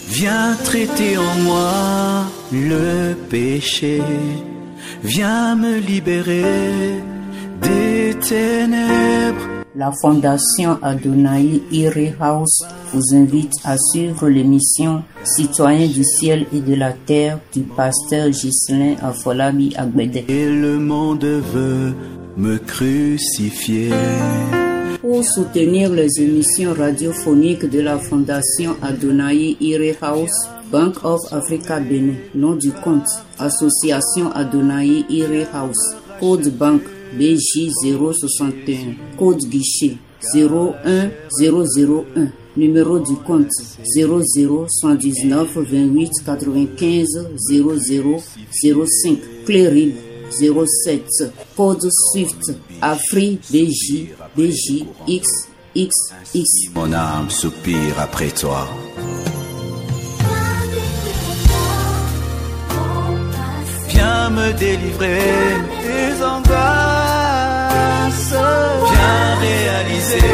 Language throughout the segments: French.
Viens traiter en moi le péché, viens me libérer des ténèbres. La Fondation Adonai Ire House vous invite à suivre l'émission Citoyens du ciel et de la terre du pasteur Ghislain Afolabi Agbede. Et le monde veut me crucifier. Pour soutenir les émissions radiophoniques de la Fondation Adonai Ire House, Bank of Africa Bénin, nom du compte, Association Adonai Ire House, code banque BJ 061, code guichet 01001, numéro du compte 00 28 95 0005, clé RIB 07, code SWIFT Afri BJ XXX. Mon âme soupire après toi. Viens me délivrer des angoisses. Viens réaliser.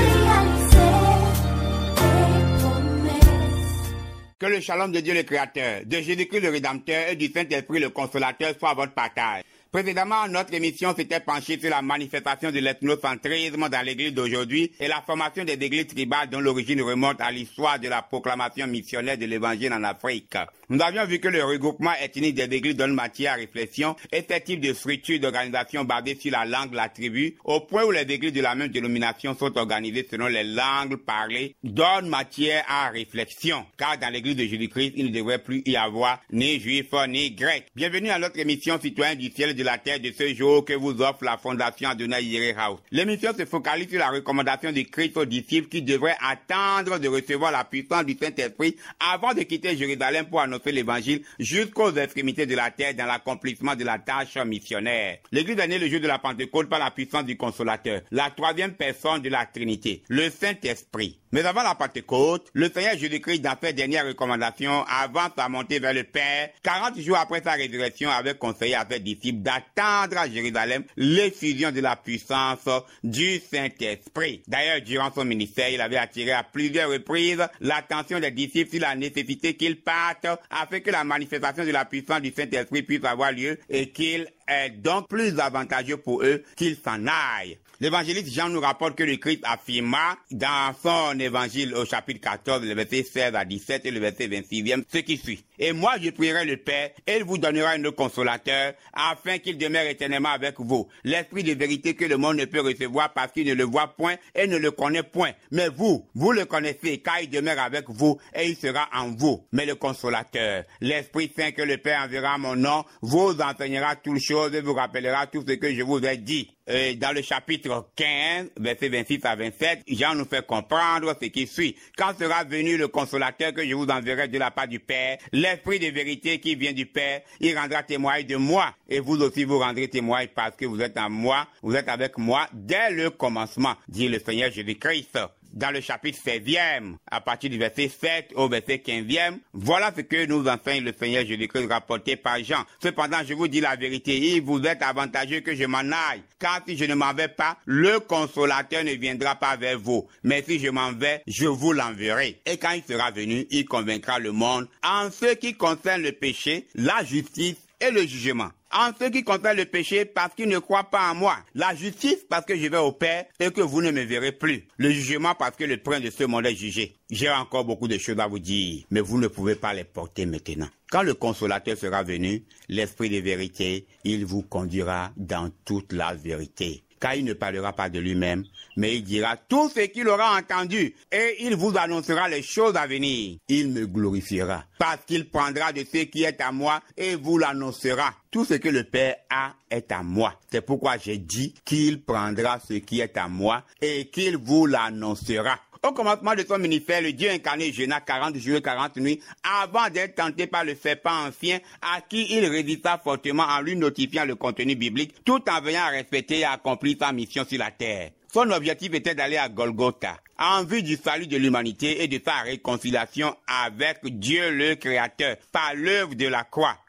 Que le shalom de Dieu le Créateur, de Jésus-Christ le Rédempteur et du Saint-Esprit le Consolateur soit à votre partage. Précédemment, notre émission s'était penchée sur la manifestation de l'ethnocentrisme dans l'église d'aujourd'hui et la formation des églises tribales dont l'origine remonte à l'histoire de la proclamation missionnaire de l'évangile en Afrique. Nous avions vu que le regroupement ethnique des églises donne matière à réflexion et ces types de structures d'organisation basées sur la langue, la tribu, au point où les églises de la même dénomination sont organisées selon les langues parlées, donnent matière à réflexion. Car dans l'église de Jésus-Christ, il ne devrait plus y avoir ni juifs ni grecs. Bienvenue à notre émission Citoyens du ciel et de la terre de ce jour que vous offre la Fondation Adonai Ire House. L'émission se focalise sur la recommandation de Christ aux disciples qui devraient attendre de recevoir la puissance du Saint-Esprit avant de quitter Jérusalem pour annoncer l'évangile jusqu'aux extrémités de la terre dans l'accomplissement de la tâche missionnaire. L'Église est née le jour de la Pentecôte par la puissance du Consolateur, la troisième personne de la Trinité, le Saint-Esprit. Mais avant la Pentecôte, le Seigneur Jésus-Christ, dans ses dernières recommandations, avant sa montée vers le Père, 40 jours après sa résurrection, avait conseillé à ses disciples d'attendre à Jérusalem l'effusion de la puissance du Saint-Esprit. D'ailleurs, durant son ministère, il avait attiré à plusieurs reprises l'attention des disciples sur la nécessité qu'ils partent afin que la manifestation de la puissance du Saint-Esprit puisse avoir lieu et qu'il est donc plus avantageux pour eux qu'ils s'en aillent. L'évangéliste Jean nous rapporte que le Christ affirma dans son évangile au chapitre 14, le verset 16 à 17 et le verset 26e, ce qui suit. Et moi je prierai le Père, et il vous donnera un autre consolateur, afin qu'il demeure éternellement avec vous. L'esprit de vérité que le monde ne peut recevoir parce qu'il ne le voit point et ne le connaît point. Mais vous le connaissez, car il demeure avec vous et il sera en vous. Mais le consolateur, l'Esprit Saint que le Père enverra en mon nom, vous enseignera toutes choses et vous rappellera tout ce que je vous ai dit. Dans le chapitre 15, versets 26 à 27, Jean nous fait comprendre ce qui suit. Quand sera venu le consolateur que je vous enverrai de la part du Père, l'Esprit de vérité qui vient du Père, il rendra témoignage de moi. Et vous aussi vous rendrez témoignage parce que vous êtes en moi, vous êtes avec moi dès le commencement, dit le Seigneur Jésus-Christ. Dans le chapitre 16e, à partir du verset 7 au verset 15e, voilà ce que nous enseigne le Seigneur Jésus-Christ rapporté par Jean. Cependant, je vous dis la vérité, il vous est avantageux que je m'en aille, car si je ne m'en vais pas, le consolateur ne viendra pas vers vous. Mais si je m'en vais, je vous l'enverrai. Et quand il sera venu, il convaincra le monde en ce qui concerne le péché, la justice et le jugement. En ce qui concerne le péché, parce qu'il ne croit pas en moi. La justice, parce que je vais au Père et que vous ne me verrez plus. Le jugement, parce que le prince de ce monde est jugé. J'ai encore beaucoup de choses à vous dire, mais vous ne pouvez pas les porter maintenant. Quand le consolateur sera venu, l'Esprit de vérité, il vous conduira dans toute la vérité. Car il ne parlera pas de lui-même, mais il dira tout ce qu'il aura entendu, et il vous annoncera les choses à venir. Il me glorifiera, parce qu'il prendra de ce qui est à moi, et vous l'annoncera. Tout ce que le Père a est à moi. C'est pourquoi j'ai dit qu'il prendra ce qui est à moi, et qu'il vous l'annoncera. Au commencement de son ministère, le Dieu incarné jeûna 40 jours et 40 nuits avant d'être tenté par le serpent ancien à qui il résista fortement en lui notifiant le contenu biblique tout en veillant à respecter et à accomplir sa mission sur la terre. Son objectif était d'aller à Golgotha en vue du salut de l'humanité et de sa réconciliation avec Dieu le Créateur par l'œuvre de la croix.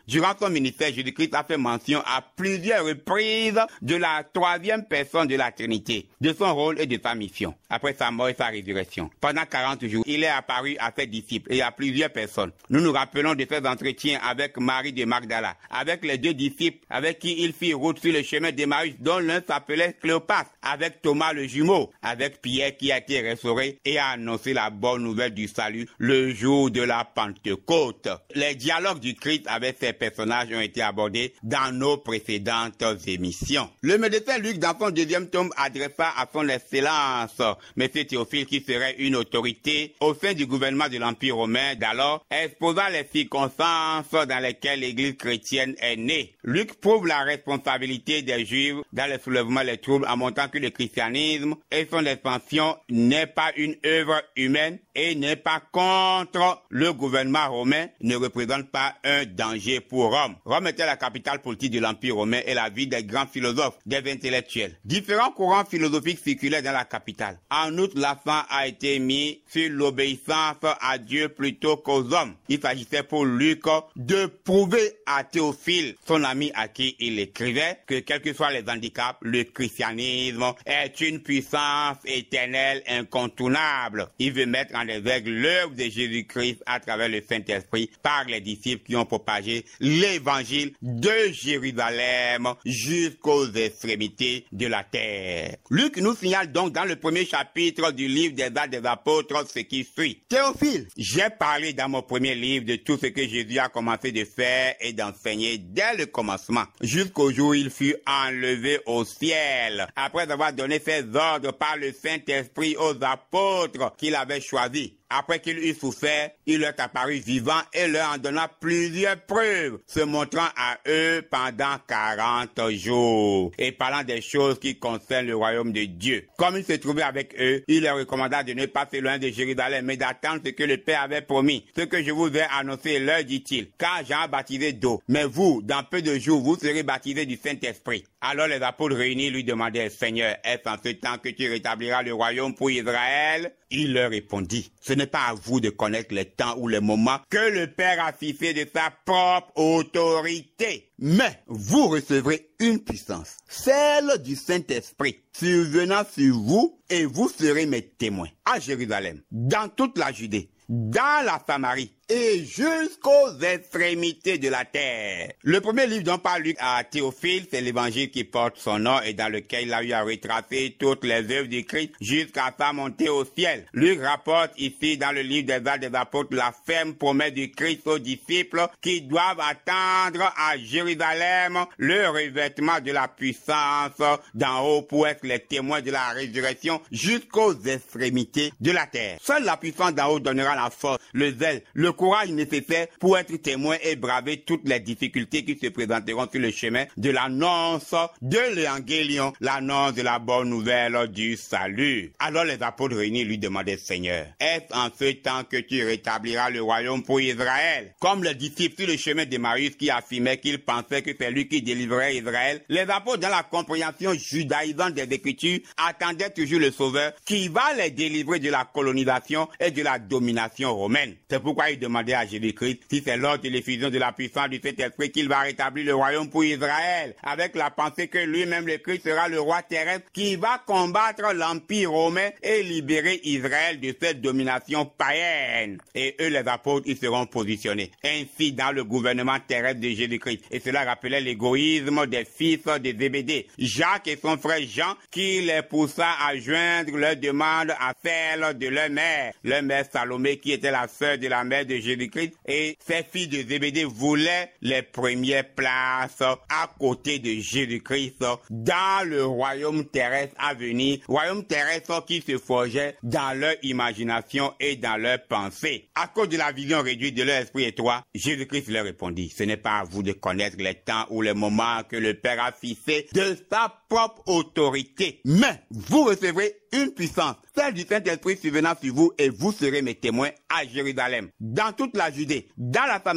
Durant son ministère, Jésus-Christ a fait mention à plusieurs reprises de la troisième personne de la Trinité, de son rôle et de sa mission. Après sa mort et sa résurrection, pendant 40 jours, il est apparu à ses disciples et à plusieurs personnes. Nous nous rappelons de ses entretiens avec Marie de Magdala, avec les 2 disciples avec qui il fit route sur le chemin d'Emmaüs, dont l'un s'appelait Cléopas, avec Thomas le jumeau, avec Pierre qui a été restauré et a annoncé la bonne nouvelle du salut le jour de la Pentecôte. Les dialogues du Christ avec ces personnages ont été abordés dans nos précédentes émissions. Le médecin Luc, dans son 2e tome, adressa à son excellence M. Théophile, qui serait une autorité au sein du gouvernement de l'Empire romain d'alors, exposant les circonstances dans lesquelles l'Église chrétienne est née. Luc prouve la responsabilité des Juifs dans le soulèvement des troubles en montrant que le christianisme et son expansion n'est pas une œuvre humaine et n'est pas contre le gouvernement romain, ne représente pas un danger pour Rome. Rome était la capitale politique de l'Empire romain et la ville des grands philosophes, des intellectuels. Différents courants philosophiques circulaient dans la capitale. En outre, l'accent a été mis sur l'obéissance à Dieu plutôt qu'aux hommes. Il s'agissait pour Luc de prouver à Théophile, son ami à qui il écrivait, que quels que soient les handicaps, le christianisme est une puissance éternelle incontournable. Il veut mettre en exergue l'œuvre de Jésus-Christ à travers le Saint-Esprit par les disciples qui ont propagé l'évangile de Jérusalem jusqu'aux extrémités de la terre. Luc nous signale donc dans le premier chapitre du livre des Actes des Apôtres ce qui suit. Théophile, j'ai parlé dans mon premier livre de tout ce que Jésus a commencé de faire et d'enseigner dès le commencement, jusqu'au jour où il fut enlevé au ciel, après avoir donné ses ordres par le Saint-Esprit aux apôtres qu'il avait choisis. Après qu'il eut souffert, il leur apparut vivant et leur en donna plusieurs preuves, se montrant à eux pendant 40 jours, et parlant des choses qui concernent le royaume de Dieu. Comme il se trouvait avec eux, il leur recommanda de ne pas s'éloigner de Jérusalem, mais d'attendre ce que le Père avait promis. Ce que je vous ai annoncé, leur dit-il, car Jean a baptisé d'eau, mais vous, dans peu de jours, vous serez baptisés du Saint-Esprit. Alors les apôtres réunis lui demandèrent, Seigneur, est-ce en ce temps que tu rétabliras le royaume pour Israël? Il leur répondit, ce n'est pas à vous de connaître les temps ou les moments que le Père a fixé de sa propre autorité. Mais vous recevrez une puissance, celle du Saint-Esprit, survenant sur vous, et vous serez mes témoins à Jérusalem, dans toute la Judée, dans la Samarie et jusqu'aux extrémités de la terre. Le premier livre dont parle Luc à Théophile, c'est l'évangile qui porte son nom et dans lequel il a eu à retracer toutes les œuvres du Christ jusqu'à sa montée au ciel. Luc rapporte ici dans le livre des Actes des Apôtres la ferme promesse du Christ aux disciples qui doivent attendre à Jérusalem le revêtement de la puissance d'en haut pour être les témoins de la résurrection jusqu'aux extrémités de la terre. Seule la puissance d'en haut donnera la force, le zèle, le courage nécessaire pour être témoin et braver toutes les difficultés qui se présenteront sur le chemin de l'annonce de l'évangélion, l'annonce de la bonne nouvelle du salut. Alors les apôtres réunis lui demandaient, Seigneur, est-ce en ce temps que tu rétabliras le royaume pour Israël? Comme les disciples sur le chemin d'Emmaüs qui affirmaient qu'ils pensaient que c'est lui qui délivrerait Israël, les apôtres dans la compréhension judaïsante des Écritures attendaient toujours le Sauveur qui va les délivrer de la colonisation et de la domination romaine. C'est pourquoi ils demandaient à Jésus-Christ si c'est lors de l'effusion de la puissance du Saint-Esprit qu'il va rétablir le royaume pour Israël, avec la pensée que lui-même le Christ sera le roi terrestre qui va combattre l'Empire romain et libérer Israël de cette domination païenne. Et eux, les apôtres, ils seront positionnés ainsi dans le gouvernement terrestre de Jésus-Christ. Et cela rappelait l'égoïsme des fils de Zébédée, Jacques et son frère Jean, qui les poussa à joindre leur demande à celle de leur mère Salomé, qui était la sœur de la mère de Jésus-Christ, et ces filles de Zébédée voulaient les premières places à côté de Jésus-Christ dans le royaume terrestre à venir, royaume terrestre qui se forgeait dans leur imagination et dans leur pensée. À cause de la vision réduite de leur esprit étroit, Jésus-Christ leur répondit, ce n'est pas à vous de connaître les temps ou les moments que le Père a fixé de sa propre autorité, mais vous recevrez une puissance, celle du Saint-Esprit survenant sur vous, et vous serez mes témoins à Jérusalem, dans toute la Judée, dans la Samarie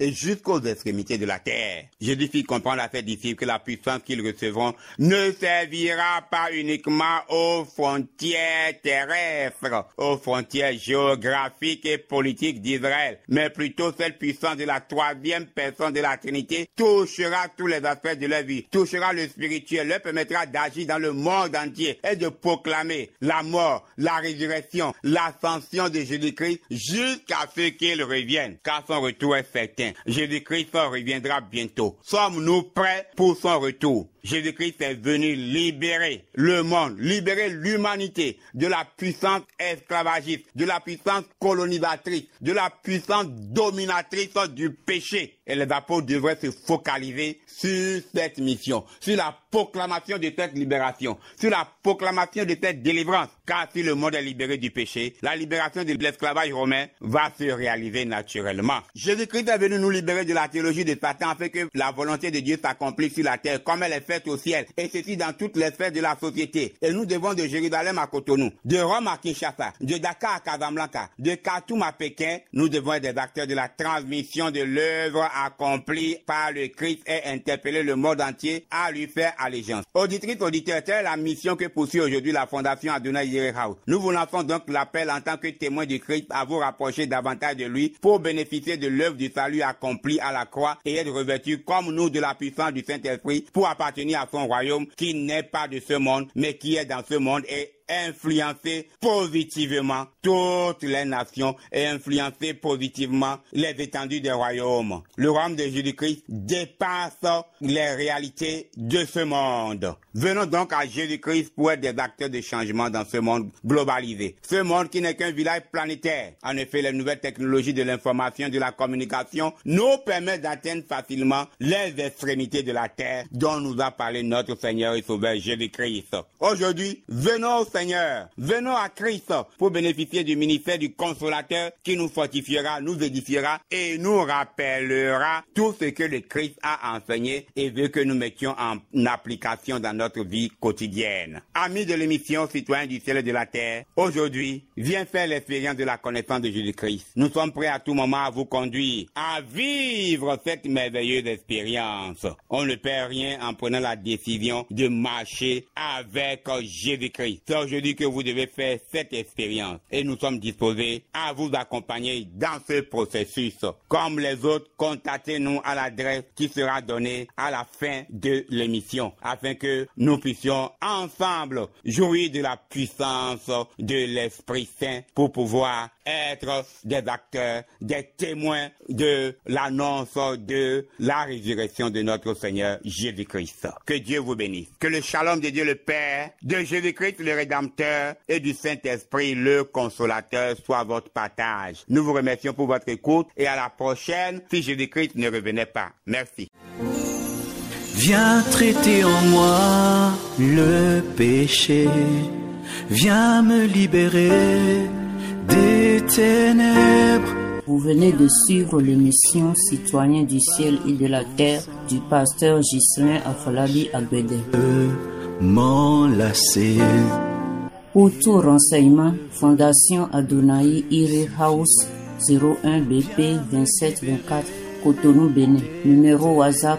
et jusqu'aux extrémités de la terre. Jésus fit comprendre à ses disciples que la puissance qu'ils recevront ne servira pas uniquement aux frontières terrestres, aux frontières géographiques et politiques d'Israël, mais plutôt cette puissance de la troisième personne de la Trinité touchera tous les aspects de leur vie, touchera le spirituel, leur permettra d'agir dans le monde entier et de proclamer la mort, la résurrection, l'ascension de Jésus-Christ jusqu'à ce qu'il revienne, car son retour est certain. Jésus-Christ reviendra bientôt. Sommes-nous prêts pour son retour? Jésus-Christ est venu libérer le monde, libérer l'humanité de la puissance esclavagiste, de la puissance colonisatrice, de la puissance dominatrice du péché. Et les apôtres devraient se focaliser sur cette mission, sur la proclamation de cette libération, sur la proclamation de cette délivrance. Car si le monde est libéré du péché, la libération de l'esclavage romain va se réaliser naturellement. Jésus-Christ est venu nous libérer de la théologie de Satan afin que la volonté de Dieu s'accomplisse sur la terre comme elle est faite au ciel, et ceci dans toutes les sphères de la société. Et nous devons de Jérusalem à Cotonou, de Rome à Kinshasa, de Dakar à Casablanca, de Khartoum à Pékin, nous devons être des acteurs de la transmission de l'œuvre accomplie par le Christ et interpeller le monde entier à lui faire allégeance. Auditrices, auditeurs, telle est la mission que poursuit aujourd'hui la Fondation Adonai House. Nous vous lançons donc l'appel en tant que témoins du Christ à vous rapprocher davantage de lui pour bénéficier de l'œuvre du salut accomplie à la croix et être revêtus comme nous de la puissance du Saint-Esprit pour appartenir à son royaume qui n'est pas de ce monde mais qui est dans ce monde et influencer positivement toutes les nations et influencer positivement les étendues des royaumes. Le royaume de Jésus-Christ dépasse les réalités de ce monde. Venons donc à Jésus-Christ pour être des acteurs de changement dans ce monde globalisé. Ce monde qui n'est qu'un village planétaire. En effet, les nouvelles technologies de l'information et de la communication nous permettent d'atteindre facilement les extrémités de la terre dont nous a parlé notre Seigneur et Sauveur Jésus-Christ. Aujourd'hui, venons au Seigneur, venons à Christ pour bénéficier du ministère du Consolateur qui nous fortifiera, nous édifiera et nous rappellera tout ce que le Christ a enseigné et veut que nous mettions en application dans notre vie quotidienne. Amis de l'émission Citoyens du ciel et de la terre, aujourd'hui, viens faire l'expérience de la connaissance de Jésus-Christ. Nous sommes prêts à tout moment à vous conduire, à vivre cette merveilleuse expérience. On ne perd rien en prenant la décision de marcher avec Jésus-Christ. C'est aujourd'hui que vous devez faire cette expérience et nous sommes disposés à vous accompagner dans ce processus. Comme les autres, contactez-nous à l'adresse qui sera donnée à la fin de l'émission afin que nous puissions ensemble jouir de la puissance de l'Esprit Saint pour pouvoir être des acteurs, des témoins de l'annonce de la résurrection de notre Seigneur Jésus-Christ. Que Dieu vous bénisse. Que le shalom de Dieu le Père, de Jésus-Christ le Rédempteur et du Saint-Esprit le Consolateur soit votre partage. Nous vous remercions pour votre écoute et à la prochaine si Jésus-Christ ne revenait pas. Merci. Viens traiter en moi le péché, viens me libérer des ténèbres. Vous venez de suivre l'émission Citoyens du ciel et de la terre du pasteur Ghislain Afolabi Agbede. M'enlacer. Pour tout renseignement, Fondation Adonai Ire House 01 BP 2724 Cotonou Bénin. Numéro WhatsApp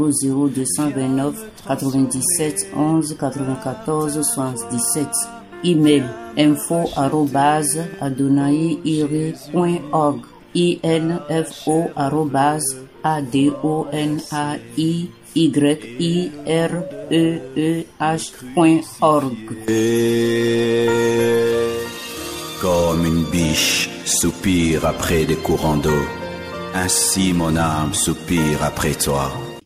00229 97 11 94 77. Email info@adonaiire.org info@adonaireeh.org. Comme une biche soupire après des courants d'eau, ainsi mon âme soupire après toi.